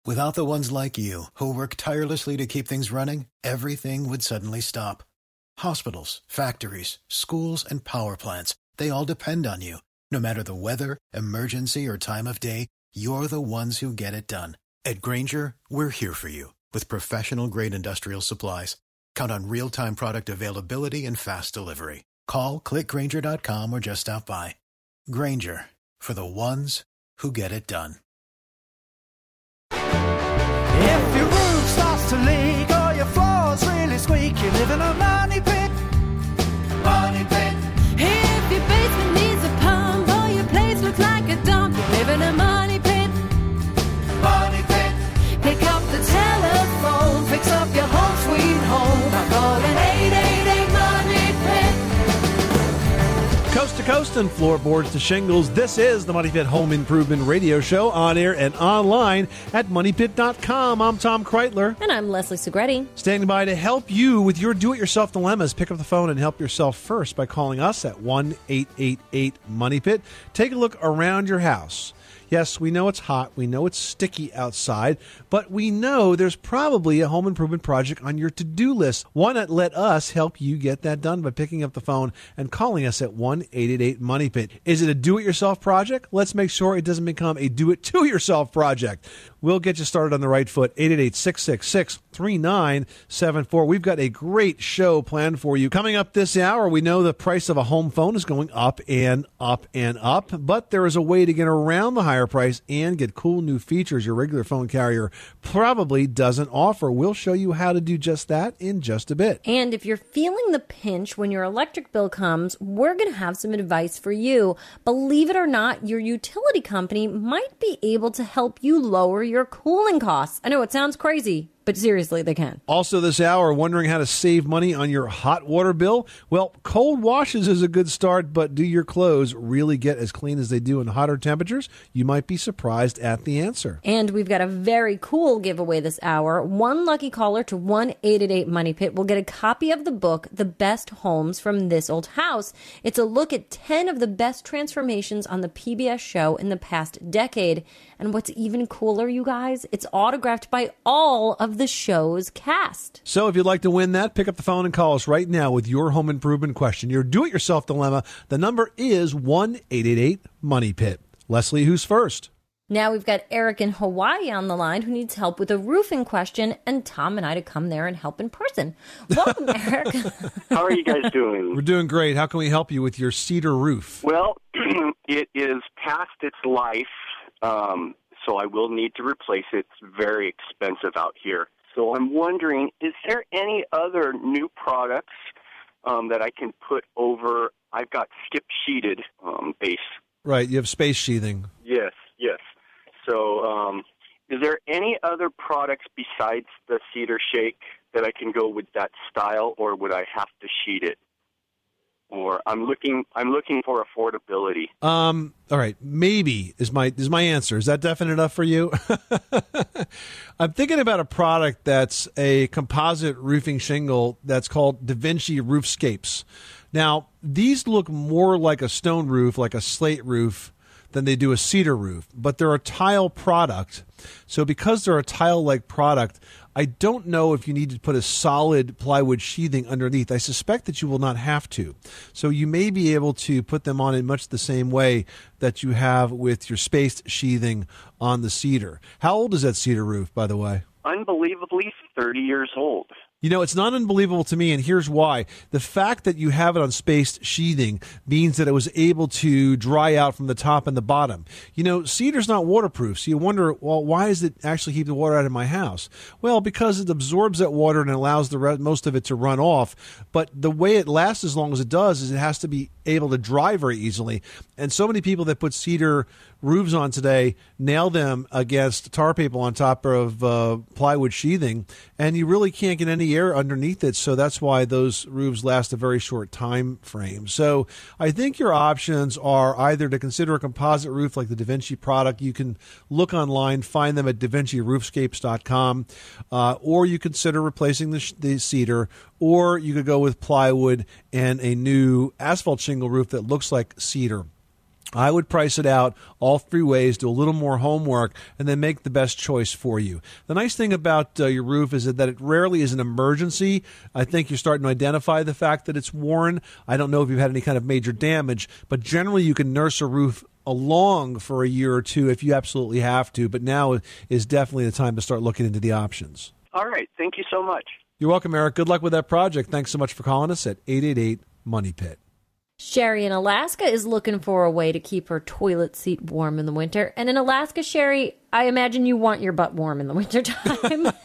Without the ones like you, who work tirelessly to keep things running, everything would suddenly stop. Hospitals, factories, schools, and power plants, they all depend on you. No matter the weather, emergency, or time of day, you're the ones who get it done. At Grainger, we're here for you with professional-grade industrial supplies. Count on real-time product availability and fast delivery. Call, click Grainger.com, or just stop by. Grainger, for the ones who get it done. If your roof starts to leak or your floor's really squeak, you live in a money pit. Money pit. If your basement needs a pump or your place looks like a dump, you live in a money pit. Money pit. Pick up the telephone, fix up your home sweet home by calling 888 Money Pit. Coast to coast and floorboards to shingles, this is the Money Pit Home Improvement Radio Show, on air and online at MoneyPit.com. I'm Tom Kreitler. And I'm Leslie Segretti. Standing by to help you with your do-it-yourself dilemmas. Pick up the phone and help yourself first by calling us at 1-888-MONEYPIT. Take a look around your house. Yes, we know it's hot, we know it's sticky outside, but we know there's probably a home improvement project on your to-do list. Why not let us help you get that done by picking up the phone and calling us at 1-888-MONEYPIT. Is it a do-it-yourself project? Let's make sure it doesn't become a do-it-to-yourself project. We'll get you started on the right foot. 888-666-3974. We've got a great show planned for you. Coming up this hour, we know the price of a home phone is going up and up and up, but there is a way to get around the higher price and get cool new features your regular phone carrier probably doesn't offer. We'll show you how to do just that in just a bit. And if you're feeling the pinch when your electric bill comes, we're going to have some advice for you. Believe it or not, your utility company might be able to help you lower your cooling costs. I know it sounds crazy, but seriously, they can. Also this hour, wondering how to save money on your hot water bill? Well, cold washes is a good start, but do your clothes really get as clean as they do in hotter temperatures? You might be surprised at the answer. And we've got a very cool giveaway this hour. One lucky caller to 1-888-MONEYPIT will get a copy of the book, The Best Homes from This Old House. It's a look at 10 of the best transformations on the PBS show in the past decade. And what's even cooler, you guys, it's autographed by all of the show's cast. So if you'd like to win that, pick up the phone and call us right now with your home improvement question, your do-it-yourself dilemma. The number is 1-888-MONEYPIT. Leslie, who's first? Now we've got Eric in Hawaii on the line who needs help with a roofing question, and Tom and I to come there and help in person. Welcome, Eric. How are you guys doing? We're doing great. How can we help you with your cedar roof? Well, it is past its life. So I will need to replace it. It's very expensive out here. So I'm wondering, is there any other new products that I can put over? I've got skip sheeted base. Right, you have space sheathing. Yes. So is there any other products besides the Cedar Shake that I can go with that style, or would I have to sheet it? Or I'm looking for affordability. All right, maybe is my answer. Is that definite enough for you? I'm thinking about a product that's a composite roofing shingle that's called DaVinci Roofscapes. Now, these look more like a stone roof, like a slate roof, than they do a cedar roof, but they're a tile product. So because they're a tile-like product, I don't know if you need to put a solid plywood sheathing underneath. I suspect that you will not have to. So you may be able to put them on in much the same way that you have with your spaced sheathing on the cedar. How old is that cedar roof, by the way? Unbelievably 30 years old. You know, it's not unbelievable to me, and here's why. The fact that you have it on spaced sheathing means that it was able to dry out from the top and the bottom. You know, cedar's not waterproof, so you wonder, well, why does it actually keep the water out of my house? Well, because it absorbs that water and allows the most of it to run off. But the way it lasts as long as it does is it has to be able to dry very easily. And so many people that put cedar roofs on today nail them against tar paper on top of plywood sheathing, and you really can't get any air underneath it. So that's why those roofs last a very short time frame. So I think your options are either to consider a composite roof like the DaVinci product. You can look online, find them at DaVinciRoofscapes.com, or you consider replacing the cedar, or you could go with plywood and a new asphalt shingle roof that looks like cedar. I would price it out all 3 ways, do a little more homework, and then make the best choice for you. The nice thing about your roof is that it rarely is an emergency. I think you're starting to identify the fact that it's worn. I don't know if you've had any kind of major damage, but generally you can nurse a roof along for a year or two if you absolutely have to, but now is definitely the time to start looking into the options. All right. Thank you so much. You're welcome, Eric. Good luck with that project. Thanks so much for calling us at 888-MONEY-PIT. Sherry in Alaska is looking for a way to keep her toilet seat warm in the winter. And in Alaska, Sherry, I imagine you want your butt warm in the wintertime. Boy,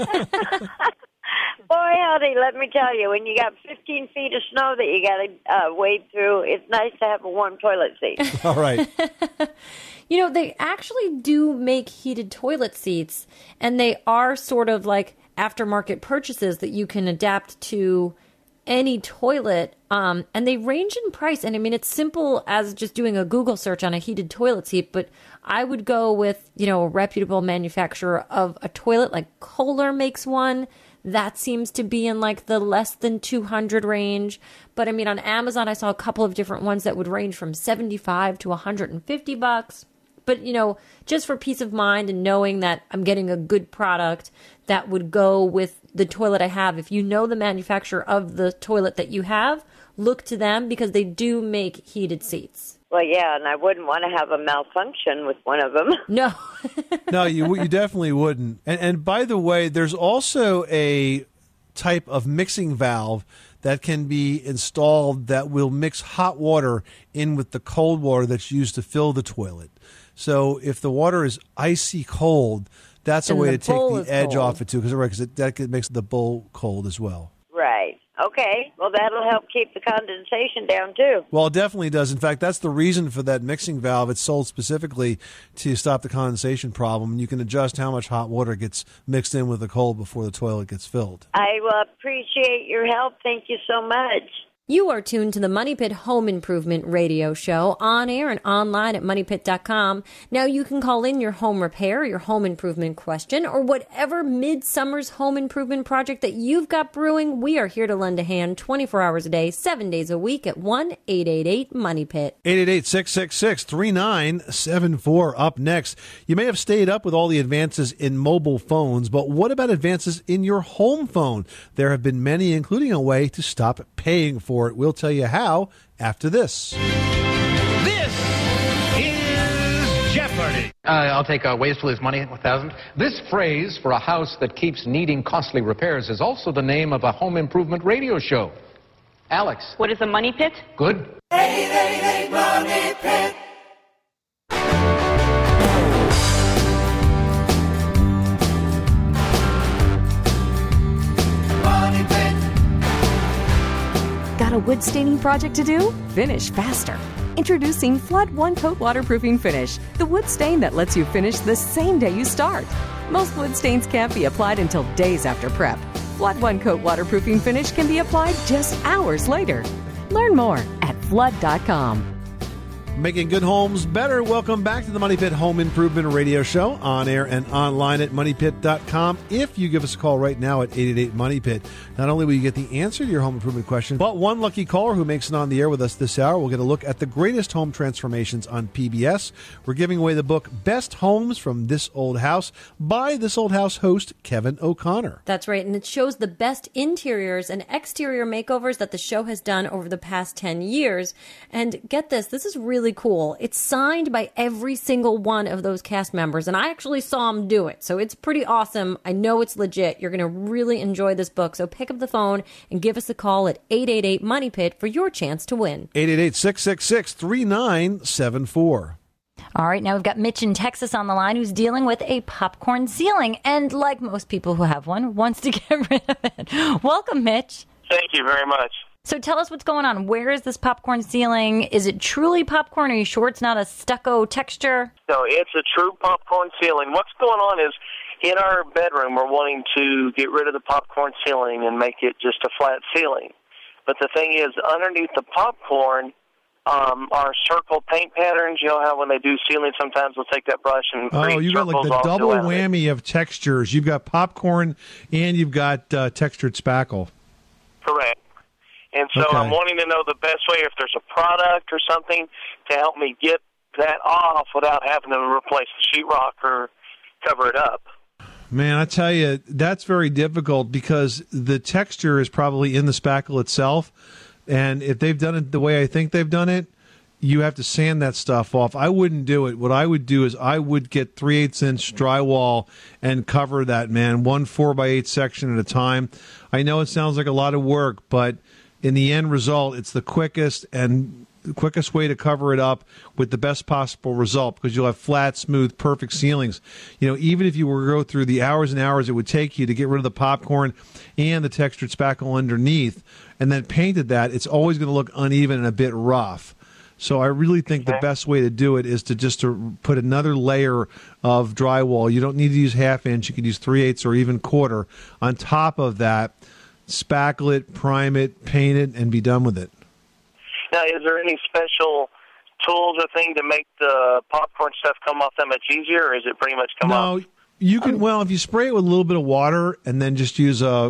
howdy, let me tell you, when you got 15 feet of snow that you got to wade through, it's nice to have a warm toilet seat. All right. You know, they actually do make heated toilet seats, and they are sort of like aftermarket purchases that you can adapt to any toilet, and they range in price. And I mean, it's simple as just doing a Google search on a heated toilet seat, but I would go with, you know, a reputable manufacturer of a toilet, like Kohler makes one. That seems to be in like the less than 200 range. But I mean, on Amazon, I saw a couple of different ones that would range from $75 to $150. But, you know, just for peace of mind and knowing that I'm getting a good product that would go with the toilet I have. If you know the manufacturer of the toilet that you have, look to them because they do make heated seats. Well, yeah, and I wouldn't want to have a malfunction with one of them. No. No, you definitely wouldn't. And by the way, there's also a type of mixing valve that can be installed that will mix hot water in with the cold water that's used to fill the toilet. So if the water is icy cold, that's a way to take the edge off it too, because that makes the bowl cold as well. Right. Okay. Well, that'll help keep the condensation down too. Well, it definitely does. In fact, that's the reason for that mixing valve. It's sold specifically to stop the condensation problem, and you can adjust how much hot water gets mixed in with the cold before the toilet gets filled. I will appreciate your help. Thank you so much. You are tuned to the Money Pit Home Improvement Radio Show on air and online at moneypit.com. Now you can call in your home repair, your home improvement question, or whatever midsummer's home improvement project that you've got brewing. We are here to lend a hand 24 hours a day, 7 days a week at 1-888-MONEY-PIT. 888-666-3974. Up next, you may have stayed up with all the advances in mobile phones, but what about advances in your home phone? There have been many, including a way to stop paying for it. We'll tell you how after this. This is Jeopardy! I'll take ways to lose money, 1,000. This phrase for a house that keeps needing costly repairs is also the name of a home improvement radio show. Alex. What is a money pit? Good. 888 Money Pit. Money Pit. Got a wood staining project to do? Finish faster. Introducing Flood One Coat Waterproofing Finish, the wood stain that lets you finish the same day you start. Most wood stains can't be applied until days after prep. Flood One Coat Waterproofing Finish can be applied just hours later. Learn more at flood.com. Making good homes better. Welcome back to the Money Pit Home Improvement Radio Show on air and online at moneypit.com. If you give us a call right now at 888-MONEY-PIT, not only will you get the answer to your home improvement question, but one lucky caller who makes it on the air with us this hour will get a look at the greatest home transformations on PBS. We're giving away the book Best Homes from This Old House by This Old House host Kevin O'Connor. That's right, and it shows the best interiors and exterior makeovers that the show has done over the past 10 years. And get this is really cool. It's signed by every single one of those cast members, and I actually saw them do it, so it's pretty awesome. I know it's legit. You're going to really enjoy this book, so pick up the phone and give us a call at 888-MONEY-PIT for your chance to win. 888-666-3974. All right, now we've got Mitch in Texas on the line who's dealing with a popcorn ceiling, and like most people who have one, wants to get rid of it. Welcome, Mitch. Thank you very much. So tell us what's going on. Where is this popcorn ceiling? Is it truly popcorn? Are you sure it's not a stucco texture? No, it's a true popcorn ceiling. What's going on is in our bedroom we're wanting to get rid of the popcorn ceiling and make it just a flat ceiling. But the thing is, underneath the popcorn are circle paint patterns. You know how when they do ceiling, sometimes they'll take that brush and create you got like the double whammy of textures. You've got popcorn and you've got textured spackle. Correct. And so I'm wanting to know the best way, if there's a product or something to help me get that off without having to replace the sheetrock or cover it up? Man, I tell you, that's very difficult because the texture is probably in the spackle itself. And if they've done it the way I think they've done it, you have to sand that stuff off. I wouldn't do it. What I would do is I would get 3/8-inch drywall and cover that, man, 1 4x8 section at a time. I know it sounds like a lot of work, but in the end result, it's the quickest way to cover it up with the best possible result, because you'll have flat, smooth, perfect ceilings. You know, even if you were to go through the hours and hours it would take you to get rid of the popcorn and the textured spackle underneath and then painted that, it's always going to look uneven and a bit rough. So I really think the best way to do it is to put another layer of drywall. You don't need to use 1/2 inch. You can use 3/8 or even 1/4 on top of that. Spackle it, prime it, paint it, and be done with it. Now, is there any special tools or thing to make the popcorn stuff come off that much easier, or is it pretty much come off? No, you can. Well, if you spray it with a little bit of water and then just use a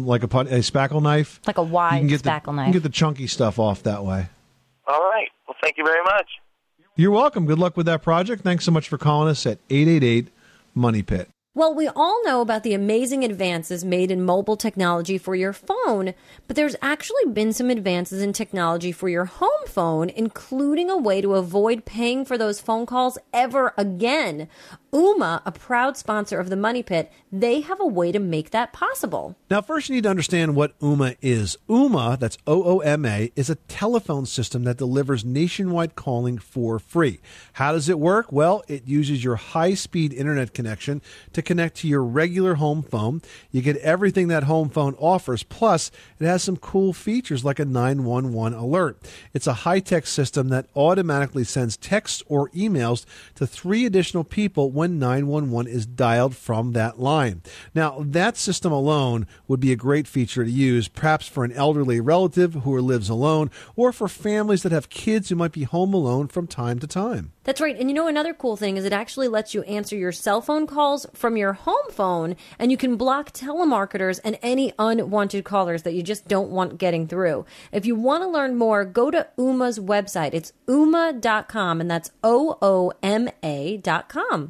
spackle knife, like a wide spackle knife, you can get the chunky stuff off that way. All right. Well, thank you very much. You're welcome. Good luck with that project. Thanks so much for calling us at 888-MONEY-PIT. Well, we all know about the amazing advances made in mobile technology for your phone, but there's actually been some advances in technology for your home phone, including a way to avoid paying for those phone calls ever again. Ooma, a proud sponsor of the Money Pit, they have a way to make that possible. Now, first you need to understand what Ooma is. Ooma, that's OOMA, is a telephone system that delivers nationwide calling for free. How does it work? Well, it uses your high-speed internet connection to connect to your regular home phone. You get everything that home phone offers, plus it has some cool features like a 911 alert. It's a high-tech system that automatically sends texts or emails to 3 additional people when 911 is dialed from that line. Now, that system alone would be a great feature to use, perhaps for an elderly relative who lives alone, or for families that have kids who might be home alone from time to time. That's right. And you know, another cool thing is it actually lets you answer your cell phone calls from your home phone, and you can block telemarketers and any unwanted callers that you just don't want getting through. If you want to learn more, go to Ooma's website. It's ooma.com, and that's OOMA.com.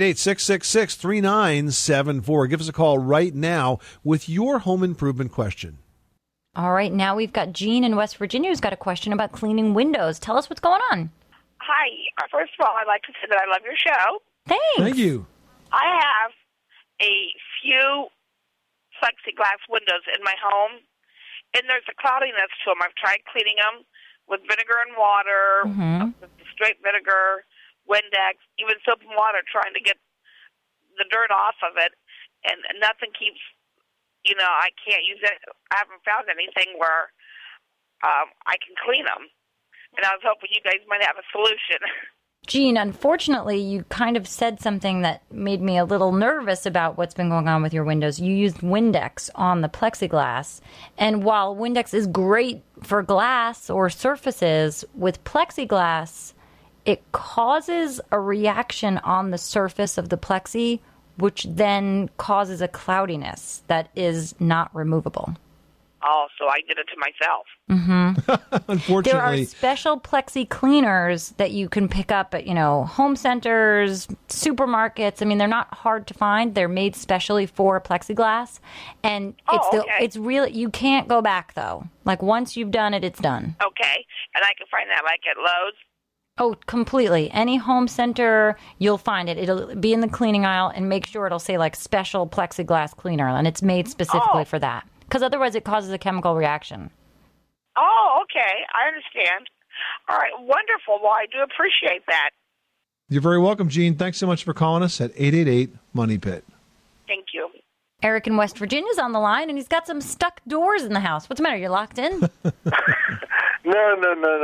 888-666-3974. Give us a call right now with your home improvement question. All right, now we've got Jean in West Virginia who's got a question about cleaning windows. Tell us what's going on. Hi. First of all, I'd like to say that I love your show. Thanks. Thank you. I have a few plexiglass windows in my home, and there's a cloudiness to them. I've tried cleaning them with vinegar and water, with straight vinegar, Windex, even soap and water, trying to get the dirt off of it, and nothing keeps, I can't use it. I haven't found anything where I can clean them, and I was hoping you guys might have a solution. Jean, unfortunately, you kind of said something that made me a little nervous about what's been going on with your windows. You used Windex on the plexiglass, and while Windex is great for glass or surfaces, with plexiglass, it causes a reaction on the surface of the plexi, which then causes a cloudiness that is not removable. Oh, so I did it to myself. Unfortunately. There are special plexi cleaners that you can pick up at, home centers, supermarkets. I mean, they're not hard to find. They're made specially for plexiglass. And it's really, you can't go back, though. Like, once you've done it, it's done. Okay. And I can find that, like, at Lowe's? Oh, completely. Any home center, you'll find it. It'll be in the cleaning aisle, and make sure it'll say, like, special plexiglass cleaner, and it's made specifically for that. Because otherwise it causes a chemical reaction. Oh, okay. I understand. All right. Wonderful. Well, I do appreciate that. You're very welcome, Jean. Thanks so much for calling us at 888-MONEY-PIT. Thank you. Eric in West Virginia is on the line, and he's got some stuck doors in the house. What's the matter? You're locked in? No.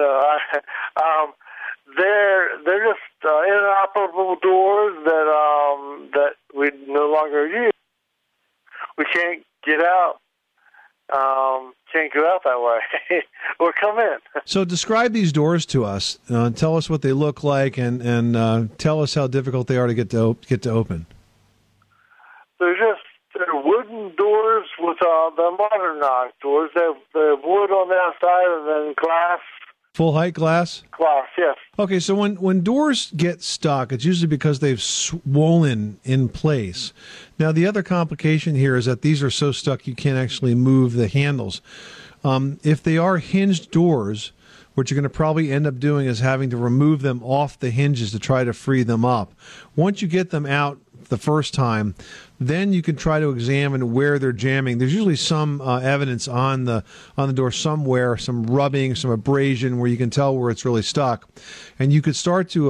They're just inoperable doors that we no longer use. We can't get out. Can't go out that way or come in. So describe these doors to us. Tell us what they look like, and tell us how difficult they are to get to open. They're wooden doors with the modern knock doors. They're wood on the outside and then glass Full height glass? Glass, yes. Okay, so when doors get stuck, it's usually because they've swollen in place. Now, the other complication here is that these are so stuck you can't actually move the handles. If they are hinged doors, what you're going to probably end up doing is having to remove them off the hinges to try to free them up. Once you get them out the first time, then you can try to examine where they're jamming. There's usually some evidence on the door somewhere, some rubbing, some abrasion, where you can tell where it's really stuck, and you could start to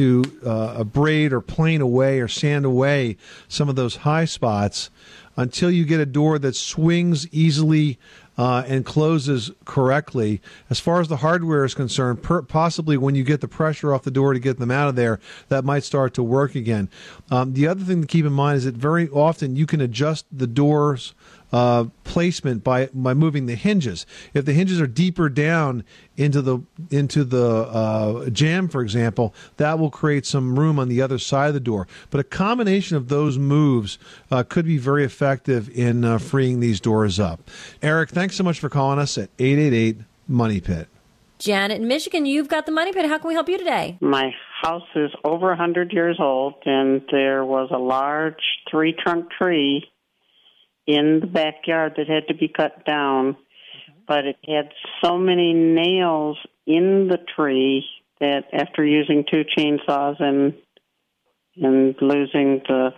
abrade or plane away or sand away some of those high spots until you get a door that swings easily and closes correctly. As far as the hardware is concerned, possibly when you get the pressure off the door to get them out of there, that might start to work again. The other thing to keep in mind is that very often you can adjust the door's placement by moving the hinges. If the hinges are deeper down into the jamb, for example, that will create some room on the other side of the door. But a combination of those moves could be very effective in freeing these doors up. Eric, thanks so much for calling us at 888-MONEY-PIT. Janet in Michigan, you've got the Money Pit. How can we help you today? My house is over 100 years old, and there was a large 3-trunk tree in the backyard that had to be cut down, but it had so many nails in the tree that after using 2 chainsaws and losing the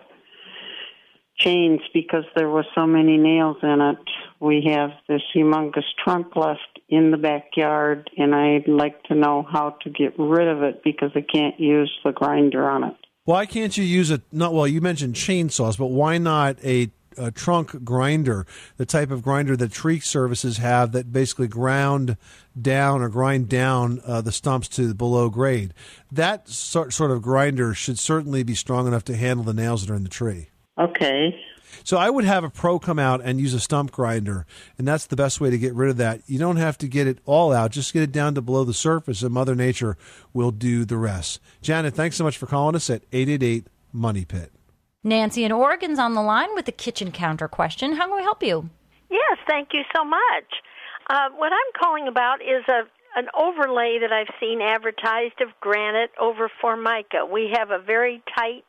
chains because there were so many nails in it, we have this humongous trunk left in the backyard, and I'd like to know how to get rid of it because I can't use the grinder on it. Why can't you use you mentioned chainsaws, but why not a trunk grinder, the type of grinder that tree services have that basically grind down the stumps to below grade? That sort of grinder should certainly be strong enough to handle the nails that are in the tree. Okay. So I would have a pro come out and use a stump grinder, and that's the best way to get rid of that. You don't have to get it all out. Just get it down to below the surface, and Mother Nature will do the rest. Janet, thanks so much for calling us at 888-MONEY-PIT. Nancy in Oregon's on the line with a kitchen counter question. How can we help you? Yes, thank you so much. What I'm calling about is an overlay that I've seen advertised of granite over Formica. We have a very tight,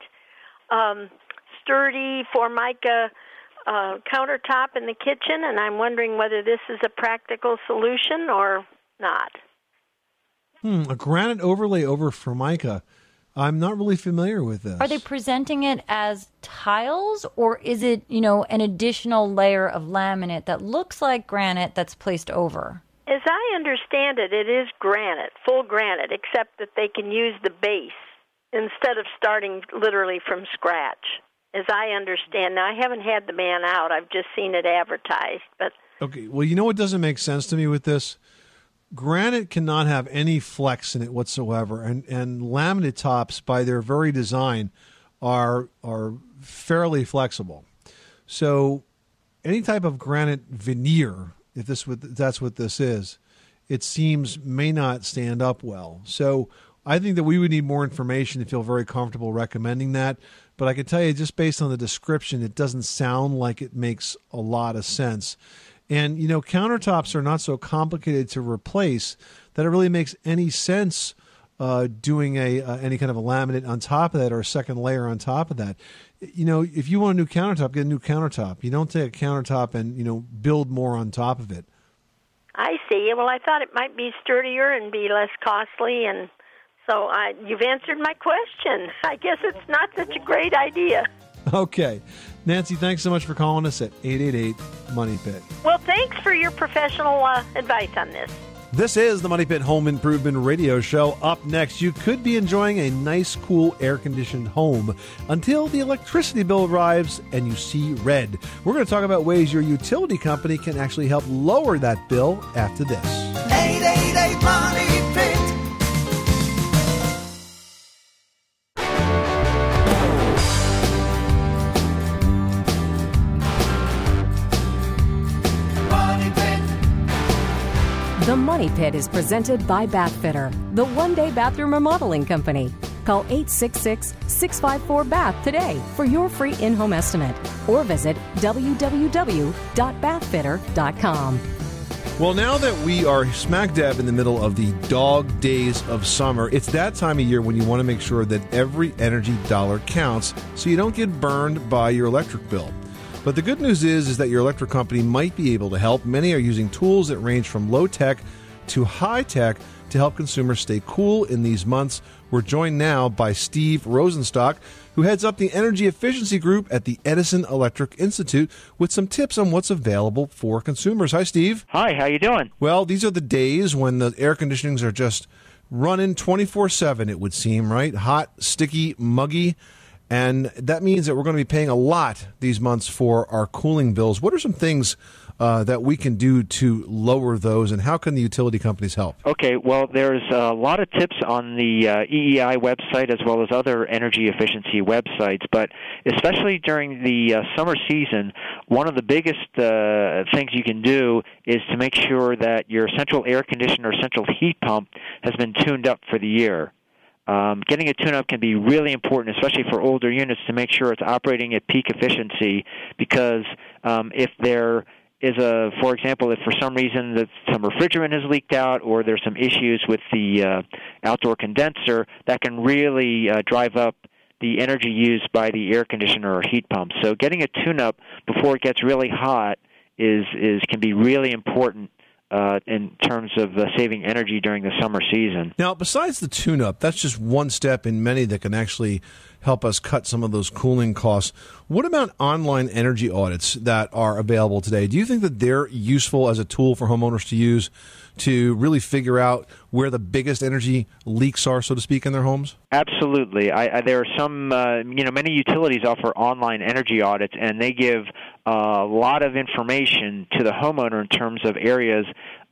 sturdy Formica countertop in the kitchen, and I'm wondering whether this is a practical solution or not. A granite overlay over Formica. I'm not really familiar with this. Are they presenting it as tiles, or is it, an additional layer of laminate that looks like granite that's placed over? As I understand it, it is granite, full granite, except that they can use the base instead of starting literally from scratch. As I understand. Now, I haven't had the man out. I've just seen it advertised. But okay, well, you know what doesn't make sense to me with this? Granite cannot have any flex in it whatsoever, and laminate tops, by their very design, are fairly flexible. So any type of granite veneer, if that's what this is, it seems may not stand up well. So I think that we would need more information to feel very comfortable recommending that. But I can tell you, just based on the description, it doesn't sound like it makes a lot of sense. And, countertops are not so complicated to replace that it really makes any sense doing any kind of a laminate on top of that or a second layer on top of that. If you want a new countertop, get a new countertop. You don't take a countertop and, build more on top of it. I see. Well, I thought it might be sturdier and be less costly, and so you've answered my question. I guess it's not such a great idea. Okay. Nancy, thanks so much for calling us at 888-MONEY-PIT. Well, thanks for your professional advice on this. This is the Money Pit Home Improvement Radio Show. Up next, you could be enjoying a nice, cool, air-conditioned home until the electricity bill arrives and you see red. We're going to talk about ways your utility company can actually help lower that bill after this. 888-MONEY-PIT. The Money Pit is presented by Bathfitter, the one-day bathroom remodeling company. Call 866-654-BATH today for your free in-home estimate or visit www.bathfitter.com. Well, now that we are smack dab in the middle of the dog days of summer, it's that time of year when you want to make sure that every energy dollar counts so you don't get burned by your electric bill. But the good news is that your electric company might be able to help. Many are using tools that range from low-tech to high-tech to help consumers stay cool in these months. We're joined now by Steve Rosenstock, who heads up the Energy Efficiency Group at the Edison Electric Institute, with some tips on what's available for consumers. Hi, Steve. Hi, how you doing? Well, these are the days when the air conditionings are just running 24/7, it would seem, right? Hot, sticky, muggy. And that means that we're going to be paying a lot these months for our cooling bills. What are some things that we can do to lower those, and how can the utility companies help? Okay, well, there's a lot of tips on the EEI website as well as other energy efficiency websites, but especially during the summer season, one of the biggest things you can do is to make sure that your central air conditioner or central heat pump has been tuned up for the year. Getting a tune-up can be really important, especially for older units, to make sure it's operating at peak efficiency, because if there is for example, if for some reason that some refrigerant has leaked out or there's some issues with the outdoor condenser, that can really drive up the energy used by the air conditioner or heat pump. So getting a tune-up before it gets really hot can be really important in terms of saving energy during the summer season. Now, besides the tune-up, that's just one step in many that can actually help us cut some of those cooling costs. What about online energy audits that are available today? Do you think that they're useful as a tool for homeowners to use to really figure out where the biggest energy leaks are, so to speak, in their homes? Absolutely. There are some, many utilities offer online energy audits, and they give a lot of information to the homeowner in terms of areas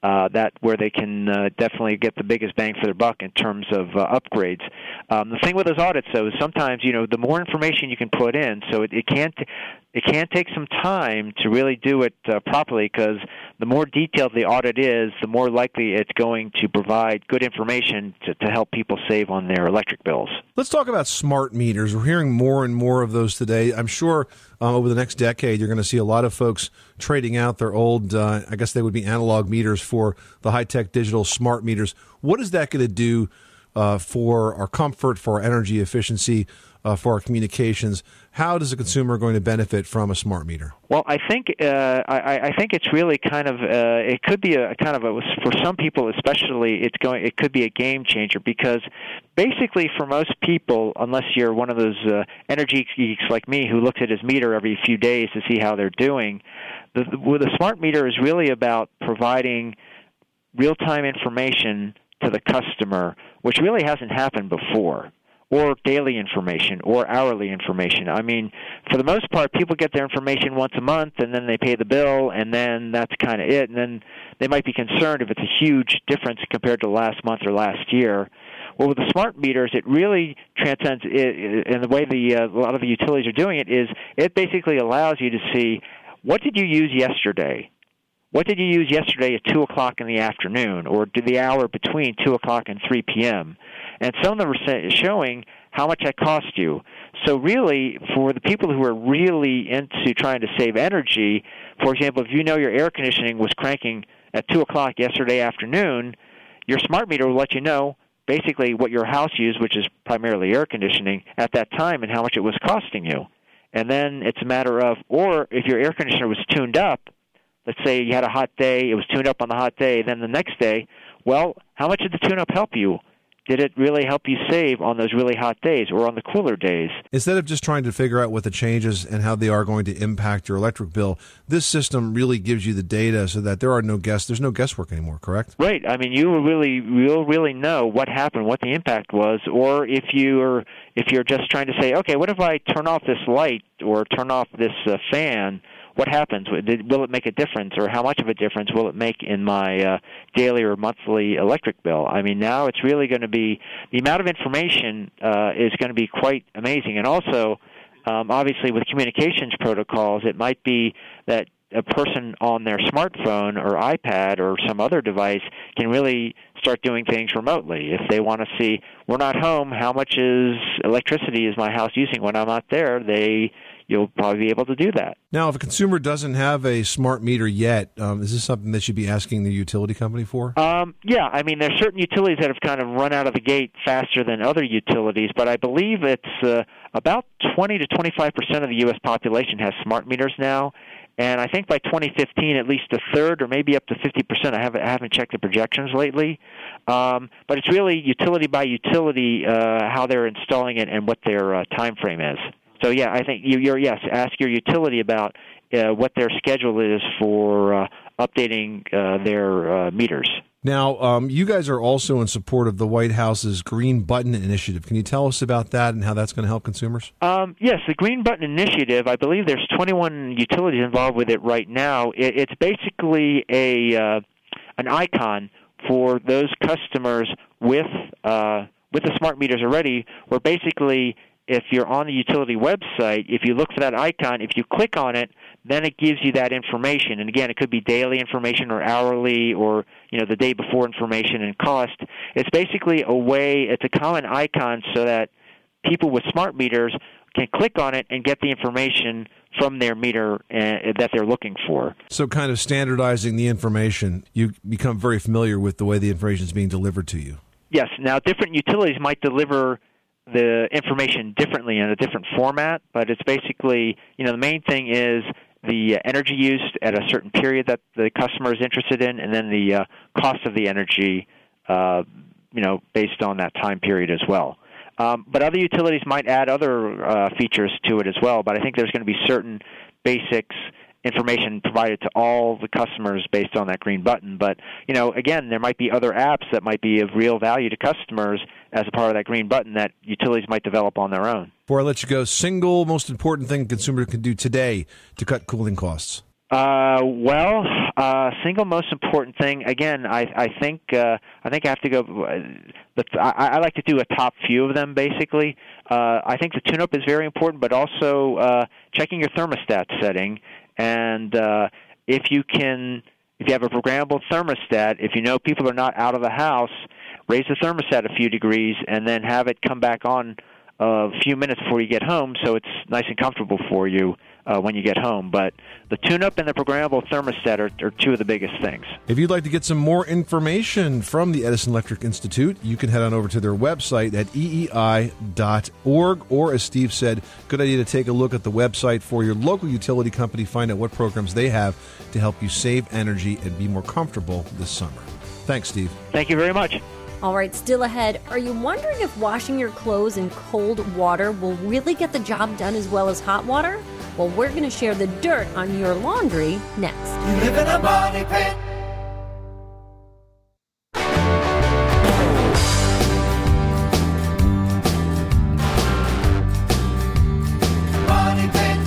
where they can definitely get the biggest bang for their buck in terms of upgrades. The thing with those audits, though, is sometimes the more information you can put in, so it can take some time to really do it properly, because the more detailed the audit is, the more likely it's going to provide good information to help people save on their electric bills. Let's talk about smart meters. We're hearing more and more of those today. I'm sure over the next decade you're going to see a lot of folks trading out their old, I guess they would be analog meters, for the high-tech digital smart meters. What is that going to do for our comfort, for our energy efficiency, for our communications? How does a consumer going to benefit from a smart meter? Well, I think it's really kind of it could be for some people especially it could be a game changer, because basically for most people, unless you're one of those energy geeks like me who looks at his meter every few days to see how they're doing, the smart meter is really about providing real-time information to the customer, which really hasn't happened before, or daily information or hourly information. I mean, for the most part, people get their information once a month, and then they pay the bill, and then that's kind of it. And then they might be concerned if it's a huge difference compared to last month or last year. Well, with the smart meters, it really transcends it, and the way a lot of the utilities are doing it is it basically allows you to see, what did you use yesterday? What did you use yesterday at 2 o'clock in the afternoon, or the hour between 2 o'clock and 3 p.m.? And some of them are showing how much that cost you. So really, for the people who are really into trying to save energy, for example, if you know your air conditioning was cranking at 2 o'clock yesterday afternoon, your smart meter will let you know basically what your house used, which is primarily air conditioning, at that time and how much it was costing you. And then it's a matter of, or if your air conditioner was tuned up, let's say you had a hot day, it was tuned up on the hot day, then the next day, well, how much did the tune-up help you? Did it really help you save on those really hot days or on the cooler days? Instead of just trying to figure out what the changes and how they are going to impact your electric bill, this system really gives you the data so that there's no guesswork anymore, correct? Right. I mean, you'll really know what happened, what the impact was, or if you're just trying to say, okay, what if I turn off this light or turn off this fan? What happens? Will it make a difference, or how much of a difference will it make in my daily or monthly electric bill? I mean, now it's really going to be, the amount of information is going to be quite amazing. And also, obviously, with communications protocols, it might be that a person on their smartphone or iPad or some other device can really start doing things remotely. If they want to see, we're not home, how much electricity is my house using when I'm not there, they you'll probably be able to do that. Now, if a consumer doesn't have a smart meter yet, is this something they should be asking the utility company for? Yeah, I mean, there's certain utilities that have kind of run out of the gate faster than other utilities, but I believe it's about 20 to 25% of the U.S. population has smart meters now. And I think by 2015, at least a third or maybe up to 50%. I haven't checked the projections lately. But it's really utility by utility how they're installing it and what their time frame is. So, yeah, I think ask your utility about what their schedule is for updating their meters. Now, you guys are also in support of the White House's Green Button Initiative. Can you tell us about that and how that's going to help consumers? Yes, the Green Button Initiative, I believe there's 21 utilities involved with it right now. It's basically an icon for those customers with the smart meters already, where basically if you're on the utility website, if you look for that icon, if you click on it, then it gives you that information. And again, it could be daily information or hourly or, the day before information and cost. It's basically it's a common icon so that people with smart meters can click on it and get the information from their meter that they're looking for. So kind of standardizing the information, you become very familiar with the way the information is being delivered to you. Yes. Now, different utilities might deliver the information differently in a different format, but it's basically, the main thing is the energy used at a certain period that the customer is interested in, and then the cost of the energy, based on that time period as well. But other utilities might add other features to it as well, but I think there's going to be certain basics information provided to all the customers based on that green button. But, again, there might be other apps that might be of real value to customers as a part of that green button that utilities might develop on their own. Before I let you go, single most important thing a consumer can do today to cut cooling costs? Single most important thing, again, I think I have to go, I like to do a top few of them, basically. I think the tune-up is very important, but also checking your thermostat setting. And if you have a programmable thermostat, if you know people are not out of the house, raise the thermostat a few degrees and then have it come back on a few minutes before you get home so it's nice and comfortable for you when you get home. But the tune-up and the programmable thermostat are two of the biggest things. If you'd like to get some more information from the Edison Electric Institute, you can head on over to their website at eei.org, or as Steve said, good idea to take a look at the website for your local utility company, find out what programs they have to help you save energy and be more comfortable this summer. Thanks, Steve. Thank you very much. All right, still ahead. Are you wondering if washing your clothes in cold water will really get the job done as well as hot water? Well, we're going to share the dirt on your laundry next. You live in a money pit. Money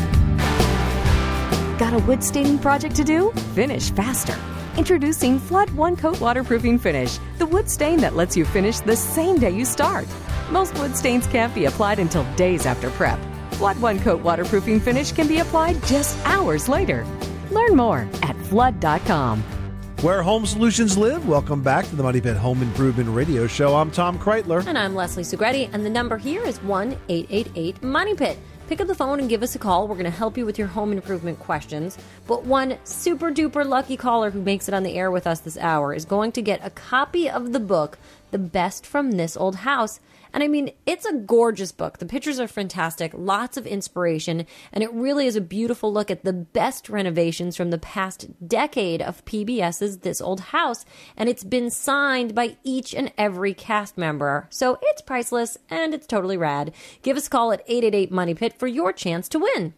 pit. Got a wood staining project to do? Finish faster. Introducing Flood One Coat Waterproofing Finish, the wood stain that lets you finish the same day you start. Most wood stains can't be applied until days after prep. Flood One Coat Waterproofing Finish can be applied just hours later. Learn more at flood.com. Where home solutions live, welcome back to the Money Pit Home Improvement Radio Show. I'm Tom Kreitler. And I'm Leslie Sugretti, and the number here is 1-888-MONEY-PIT. Pick up the phone and give us a call. We're going to help you with your home improvement questions. But one super-duper lucky caller who makes it on the air with us this hour is going to get a copy of the book, The Best from This Old House. And I mean, it's a gorgeous book. The pictures are fantastic, lots of inspiration, and it really is a beautiful look at the best renovations from the past decade of PBS's This Old House. And it's been signed by each and every cast member. So it's priceless, and it's totally rad. Give us a call at 888-MONEY-PIT for your chance to win.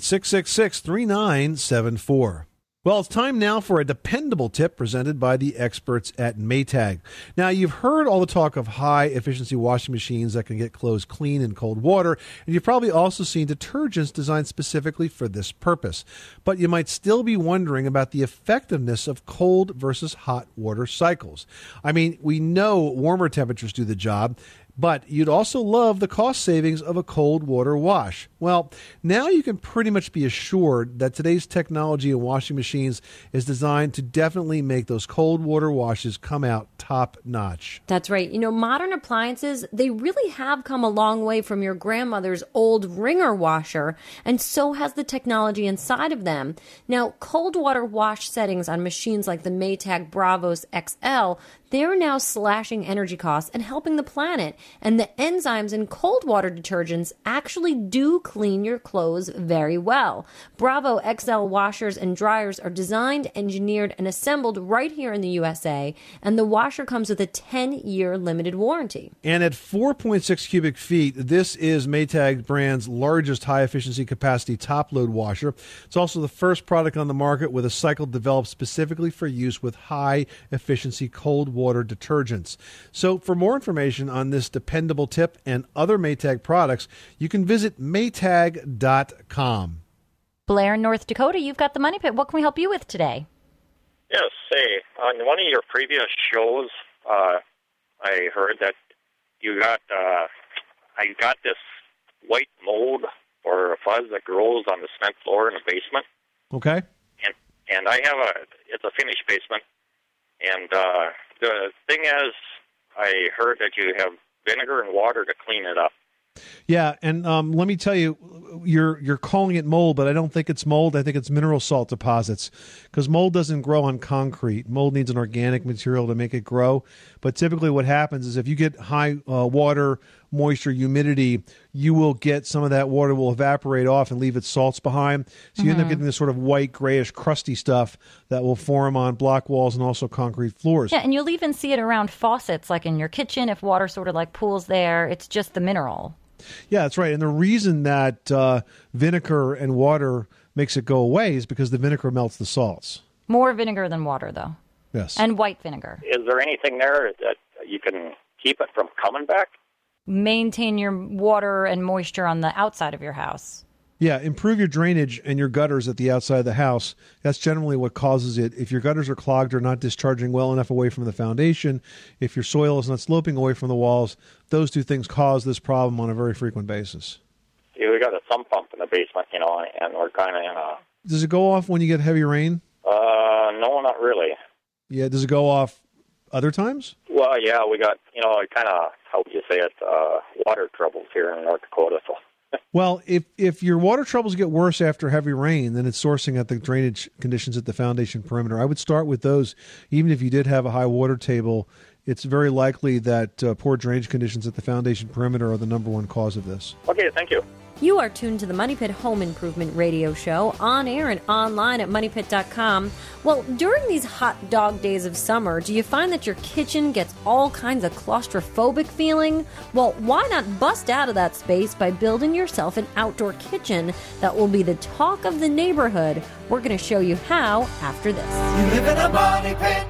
888-666-3974. Well, it's time now for a dependable tip presented by the experts at Maytag. Now, you've heard all the talk of high-efficiency washing machines that can get clothes clean in cold water, and you've probably also seen detergents designed specifically for this purpose. But you might still be wondering about the effectiveness of cold versus hot water cycles. I mean, we know warmer temperatures do the job, But you'd also love the cost savings of a cold water wash. Well, now you can pretty much be assured that today's technology in washing machines is designed to definitely make those cold water washes come out top notch. That's right. Modern appliances, they really have come a long way from your grandmother's old wringer washer, and so has the technology inside of them. Now, cold water wash settings on machines like the Maytag Bravos XL, they're now slashing energy costs and helping the planet. And the enzymes in cold water detergents actually do clean your clothes very well. Bravo XL washers and dryers are designed, engineered, and assembled right here in the USA. And the washer comes with a 10-year limited warranty. And at 4.6 cubic feet, this is Maytag brand's largest high-efficiency capacity top-load washer. It's also the first product on the market with a cycle developed specifically for use with high-efficiency cold water detergents. So for more information on this dependable tip and other Maytag products, you can visit maytag.com. Blair, North Dakota, you've got the Money Pit. What can we help you with today? Yes, say, on one of your previous shows, I heard that you got, I got this white mold or fuzz that grows on the cement floor in the basement. Okay. And I have it's a finished basement. And the thing is, I heard that you have vinegar and water to clean it up. Yeah, and let me tell you, you're calling it mold, but I don't think it's mold. I think it's mineral salt deposits, because mold doesn't grow on concrete. Mold needs an organic material to make it grow. But typically what happens is if you get high water, moisture, humidity, you will get some of that water will evaporate off and leave its salts behind. So you end up getting this sort of white, grayish, crusty stuff that will form on block walls and also concrete floors. Yeah, and you'll even see it around faucets, like in your kitchen, if water sort of like pools there. It's just the mineral. Yeah, that's right. And the reason that vinegar and water makes it go away is because the vinegar melts the salts. More vinegar than water, though. Yes. And white vinegar. Is there anything there that you can keep it from coming back? Maintain your water and moisture on the outside of your house. Yeah, improve your drainage and your gutters at the outside of the house. That's generally what causes it. If your gutters are clogged or not discharging well enough away from the foundation, if your soil is not sloping away from the walls, those two things cause this problem on a very frequent basis. Yeah, we got a sump pump in the basement, and we're kind of in a... Does it go off when you get heavy rain? No, not really. Yeah, does it go off other times? Well, yeah, we got, kind of, how would you say it, water troubles here in North Dakota, so... Well, if your water troubles get worse after heavy rain, then it's sourcing at the drainage conditions at the foundation perimeter. I would start with those. Even if you did have a high water table, it's very likely that poor drainage conditions at the foundation perimeter are the number one cause of this. Okay, thank you. You are tuned to the Money Pit Home Improvement Radio Show, on air and online at moneypit.com. Well, during these hot dog days of summer, do you find that your kitchen gets all kinds of claustrophobic feeling? Well, why not bust out of that space by building yourself an outdoor kitchen that will be the talk of the neighborhood? We're going to show you how after this. You live in a money pit.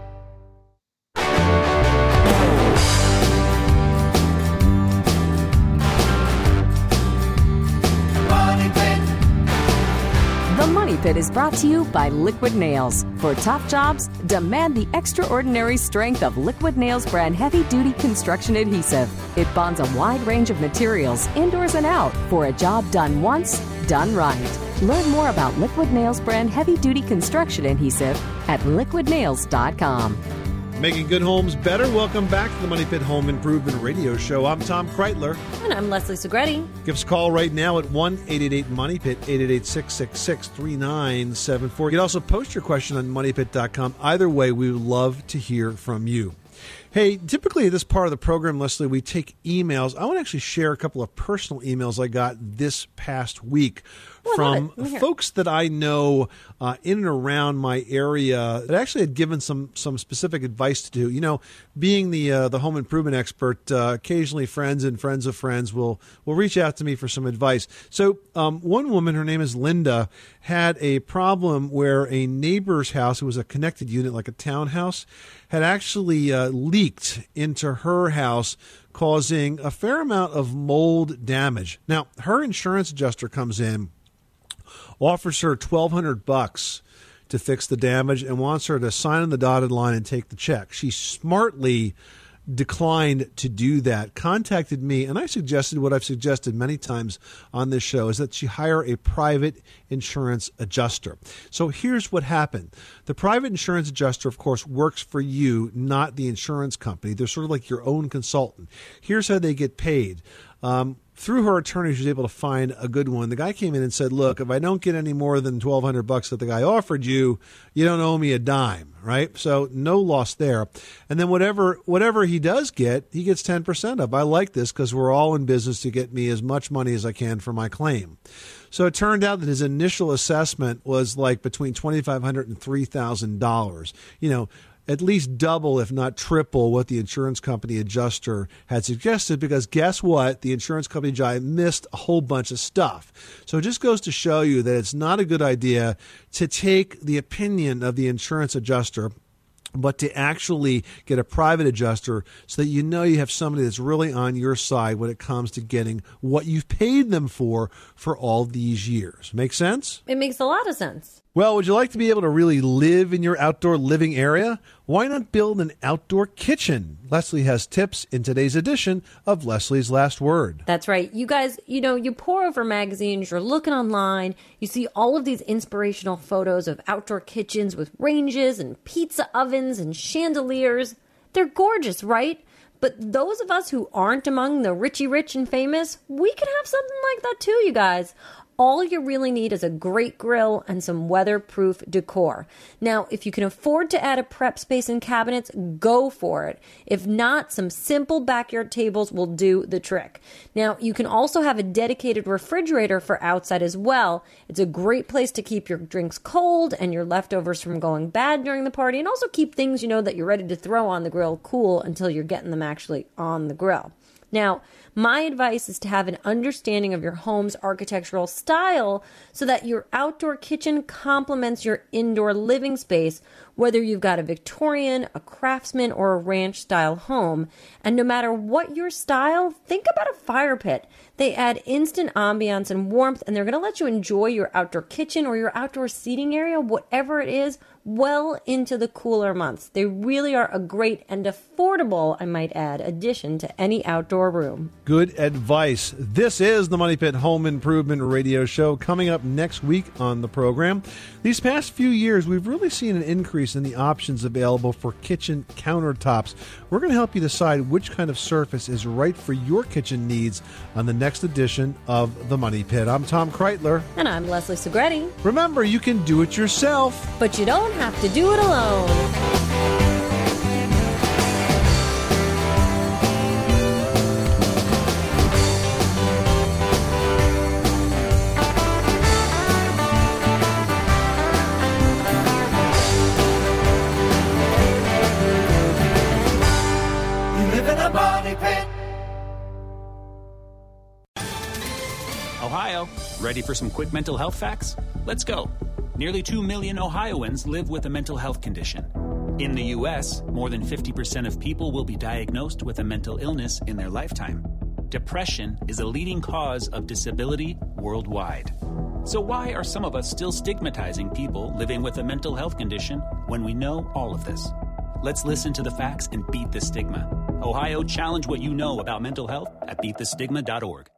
The Money Pit is brought to you by Liquid Nails. For top jobs, demand the extraordinary strength of Liquid Nails brand heavy-duty construction adhesive. It bonds a wide range of materials, indoors and out, for a job done once, done right. Learn more about Liquid Nails brand heavy-duty construction adhesive at liquidnails.com. Making good homes better. Welcome back to the Money Pit Home Improvement Radio Show. I'm Tom Kreitler. And I'm Leslie Segretti. Give us a call right now at 1-888-MONEYPIT, 888-666-3974. You can also post your question on moneypit.com. Either way, we would love to hear from you. Hey, typically at this part of the program, Leslie, we take emails. I want to actually share a couple of personal emails I got this past week from folks that I know in and around my area that actually had given some specific advice to do. You know, being the home improvement expert, occasionally friends and friends of friends will reach out to me for some advice. So one woman, her name is Linda, had a problem where a neighbor's house, it was a connected unit like a townhouse, had actually leaked into her house, causing a fair amount of mold damage. Now, her insurance adjuster comes in, offers her $1,200 to fix the damage, and wants her to sign on the dotted line and take the check. She smartly declined to do that, contacted me, and I suggested what I've suggested many times on this show, is that she hire a private insurance adjuster. So here's what happened. The private insurance adjuster, of course, works for you, not the insurance company. They're sort of like your own consultant. Here's how they get paid. Through her attorney, she was able to find a good one. The guy came in and said, look, if I don't get any more than $1,200 that the guy offered you, you don't owe me a dime, right? So no loss there. And then whatever he does get, he gets 10% of. I like this because we're all in business to get me as much money as I can for my claim. So it turned out that his initial assessment was like between $2,500 and $3,000. You know, at least double, if not triple, what the insurance company adjuster had suggested, because guess what? The insurance company guy missed a whole bunch of stuff. So it just goes to show you that it's not a good idea to take the opinion of the insurance adjuster, but to actually get a private adjuster so that you know you have somebody that's really on your side when it comes to getting what you've paid them for all these years. Make sense? It makes a lot of sense. Well, would you like to be able to really live in your outdoor living area? Why not build an outdoor kitchen? Leslie has tips in today's edition of Leslie's Last Word. That's right. You guys, you pore over magazines, you're looking online, you see all of these inspirational photos of outdoor kitchens with ranges and pizza ovens and chandeliers. They're gorgeous, right? But those of us who aren't among the richy rich and famous, we can have something like that too, you guys. All you really need is a great grill and some weatherproof decor. Now, if you can afford to add a prep space and cabinets, go for it. If not, some simple backyard tables will do the trick. Now, you can also have a dedicated refrigerator for outside as well. It's a great place to keep your drinks cold and your leftovers from going bad during the party, and also keep things that you're ready to throw on the grill cool until you're getting them actually on the grill. Now, my advice is to have an understanding of your home's architectural style so that your outdoor kitchen complements your indoor living space, whether you've got a Victorian, a Craftsman, or a ranch-style home. And no matter what your style, think about a fire pit. They add instant ambiance and warmth, and they're going to let you enjoy your outdoor kitchen or your outdoor seating area, whatever it is, well into the cooler months. They really are a great and affordable, I might add, addition to any outdoor room. Good advice. This is the Money Pit Home Improvement Radio Show. Coming up next week on the program, these past few years, we've really seen an increase in the options available for kitchen countertops. We're going to help you decide which kind of surface is right for your kitchen needs on the next edition of the Money Pit. I'm Tom Kreitler. And I'm Leslie Segretti. Remember, you can do it yourself, but you don't have to do it alone. Ohio, ready for some quick mental health facts? Let's go. Nearly 2 million Ohioans live with a mental health condition. In the U.S., more than 50% of people will be diagnosed with a mental illness in their lifetime. Depression is a leading cause of disability worldwide. So why are some of us still stigmatizing people living with a mental health condition when we know all of this? Let's listen to the facts and beat the stigma. Ohio, challenge what you know about mental health at beatthestigma.org.